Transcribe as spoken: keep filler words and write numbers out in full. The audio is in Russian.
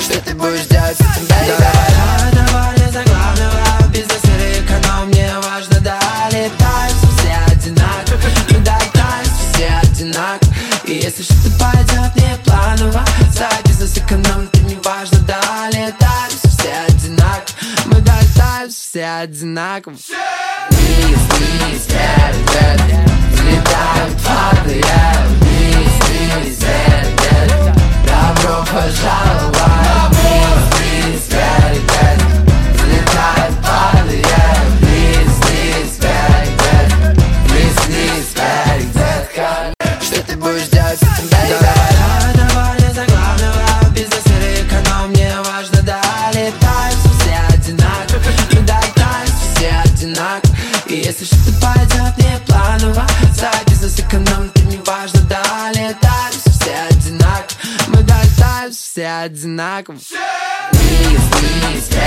Что ты будешь делать с этим, baby? Давай, давай, не за главного, бизнес или эконом, мне важно, да. Летаются все одинаково, мы долетаемся все одинаково. И если что-то пойдет не планово, за бизнес эконом, ты не важно, да. Летаются все одинаково, мы долетаемся все одинаково. Вниз, вниз, вверх, вверх, взлетаем, падаем. Вниз, вниз, вверх, вверх, добро пожаловать. Вниз, вниз, вверх, вверх, взлетаем, падаем. Вниз, вниз, вверх, вверх, вниз, вниз, вверх, вверх. Что ты будешь делать с этим, baby? Давай, давай, не за главного, бизнес или эконом, мне важно, да. Летаются все одинаково, мы долетаемся все одинаково. И если что-то пойдет не планово, за бизнес эконом, ты не важно, да. Летаемся все одинаково, мы долетаемся все одинаково. Вниз, вниз, вверх.